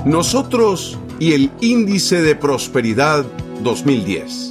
Nosotros y el Índice de Prosperidad 2010.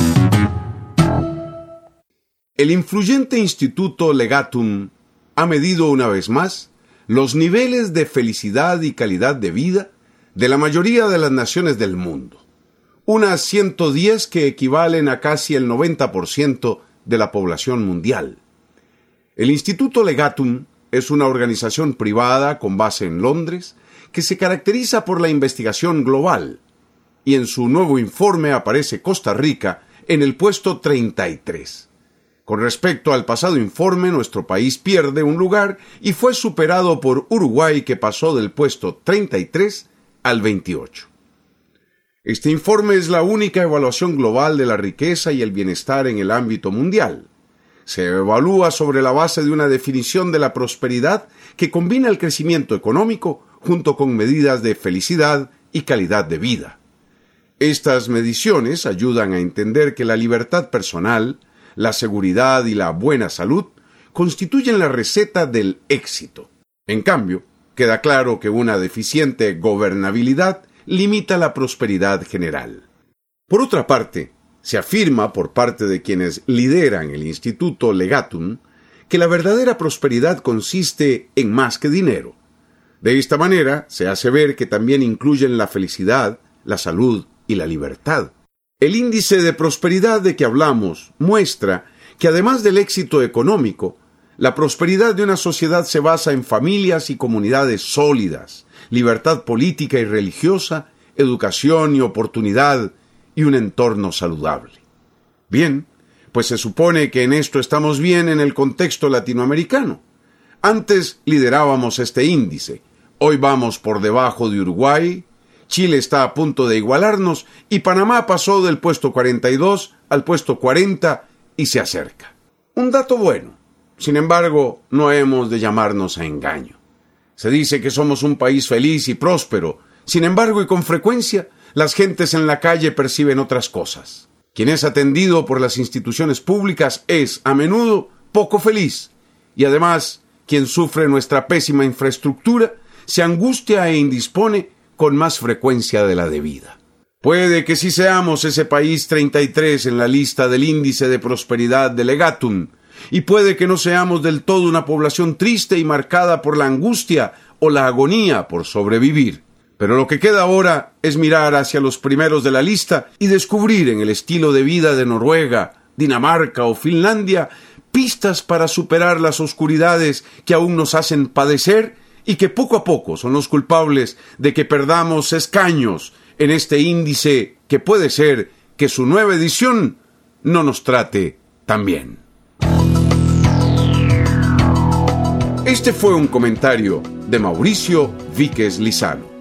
El influyente Instituto Legatum ha medido una vez más los niveles de felicidad y calidad de vida de la mayoría de las naciones del mundo, unas 110 que equivalen a casi el 90% de la población mundial. El Instituto Legatum es una organización privada con base en Londres que se caracteriza por la investigación global, y en su nuevo informe aparece Costa Rica en el puesto 33. Con respecto al pasado informe, nuestro país pierde un lugar y fue superado por Uruguay, que pasó del puesto 33 al 28. Este informe es la única evaluación global de la riqueza y el bienestar en el ámbito mundial. Se evalúa sobre la base de una definición de la prosperidad que combina el crecimiento económico junto con medidas de felicidad y calidad de vida. Estas mediciones ayudan a entender que la libertad personal, la seguridad y la buena salud constituyen la receta del éxito. En cambio, queda claro que una deficiente gobernabilidad limita la prosperidad general. Por otra parte, se afirma por parte de quienes lideran el Instituto Legatum que la verdadera prosperidad consiste en más que dinero. De esta manera, se hace ver que también incluyen la felicidad, la salud y la libertad. El índice de prosperidad de que hablamos muestra que además del éxito económico, la prosperidad de una sociedad se basa en familias y comunidades sólidas, libertad política y religiosa, educación y oportunidad y un entorno saludable. Bien, pues se supone que en esto estamos bien en el contexto latinoamericano. Antes liderábamos este índice, hoy vamos por debajo de Uruguay, Chile está a punto de igualarnos y Panamá pasó del puesto 42 al puesto 40 y se acerca. Un dato bueno. Sin embargo, no hemos de llamarnos a engaño. Se dice que somos un país feliz y próspero. Sin embargo, y con frecuencia, las gentes en la calle perciben otras cosas. Quien es atendido por las instituciones públicas es, a menudo, poco feliz. Y además, quien sufre nuestra pésima infraestructura se angustia e indispone con más frecuencia de la debida. Puede que sí seamos ese país 33 en la lista del índice de prosperidad de Legatum, y puede que no seamos del todo una población triste y marcada por la angustia o la agonía por sobrevivir. Pero lo que queda ahora es mirar hacia los primeros de la lista y descubrir en el estilo de vida de Noruega, Dinamarca o Finlandia pistas para superar las oscuridades que aún nos hacen padecer y que poco a poco son los culpables de que perdamos escaños en este índice que puede ser que su nueva edición no nos trate tan bien. Este fue un comentario de Mauricio Víquez Lizano.